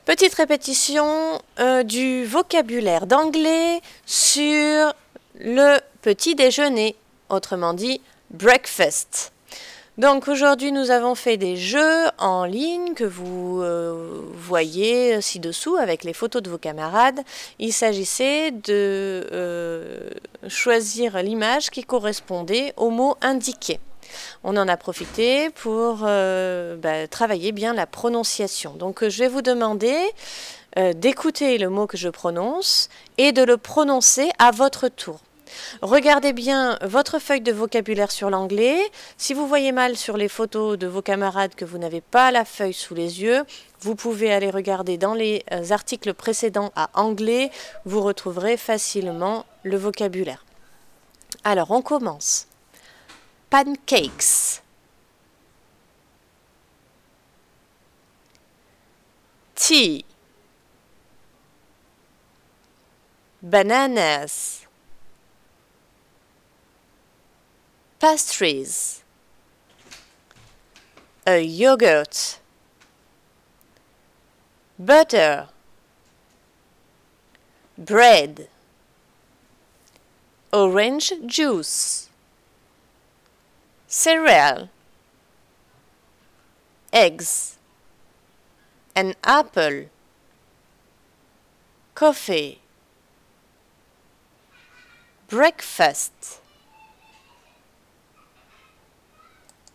Petite répétition du vocabulaire d'anglais sur le petit déjeuner, autrement dit breakfast. Donc aujourd'hui nous avons fait des jeux en ligne que vous voyez ci-dessous avec les photos de vos camarades. Il s'agissait de choisir l'image qui correspondait au mot indiqué. On en a profité pour travailler bien la prononciation. Donc je vais vous demander d'écouter le mot que je prononce et de le prononcer à votre tour. Regardez bien votre feuille de vocabulaire sur l'anglais. Si vous voyez mal sur les photos de vos camarades que vous n'avez pas la feuille sous les yeux, vous pouvez aller regarder dans les articles précédents à anglais. Vous retrouverez facilement le vocabulaire. Alors, on commence. Pancakes. Tea. Bananas. Pastries. A yogurt. Butter. Bread. Orange juice. Cereal. Eggs. An apple. Coffee. Breakfast.